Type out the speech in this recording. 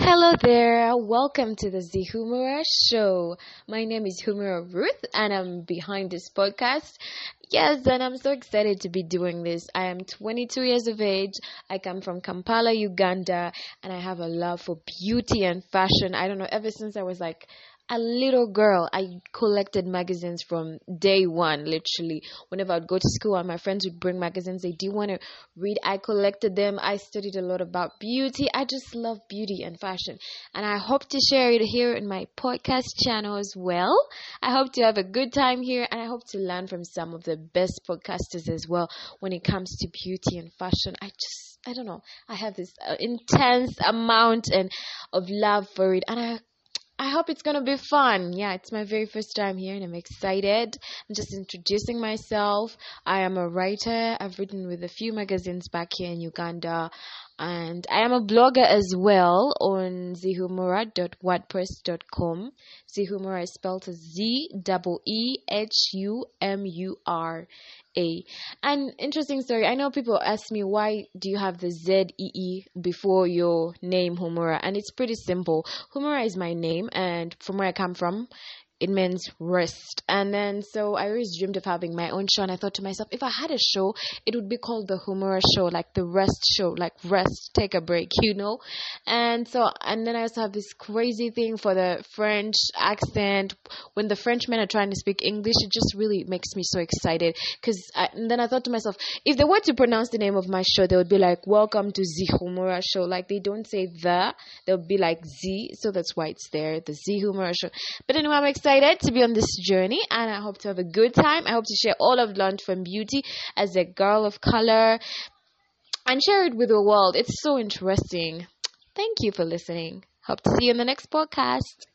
Hello there, welcome to the Z Humora Show. My name is Humora Ruth and I'm behind this podcast. Yes, and I'm so excited to be doing this. I am 22 years of age. I come from Kampala, Uganda, and I have a love for beauty and fashion. I don't know, ever since I was like a little girl, I collected magazines from day one, literally. Whenever I'd go to school and my friends would bring magazines, they do want to read. I collected them. I studied a lot about beauty. I just love beauty and fashion. And I hope to share it here in my podcast channel as well. I hope to have a good time here and I hope to learn from some of the best podcasters as well when it comes to beauty and fashion. I don't know. I have this intense amount of love for it, and I hope it's going to be fun. Yeah, it's my very first time here and I'm excited. I'm just introducing myself. I am a writer. I've written with a few magazines back here in Uganda. And I am a blogger as well on zihumura.wordpress.com. Zihumura is spelled as Zehumura. An interesting story. I know people ask me, why do you have the Zee before your name, Humura? And it's pretty simple. Humura is my name, and from where I come from, it means rest. And then so I always dreamed of having my own show, and I thought to myself, if I had a show, it would be called the Humura Show, like the rest show, like rest, take a break, and then I also have this crazy thing for the French accent. When the Frenchmen are trying to speak English, it just really makes me so excited, and then I thought to myself, if they were to pronounce the name of my show, they would be like, welcome to Z Humura Show. Like, they don't say they'll be like Z, so that's why it's there, the Z Humura Show. But anyway, I'm excited to be on this journey and I hope to have a good time. I hope to share all I've learned from beauty as a girl of color and share it with the world. It's so interesting. Thank you for listening. Hope to see you in the next podcast.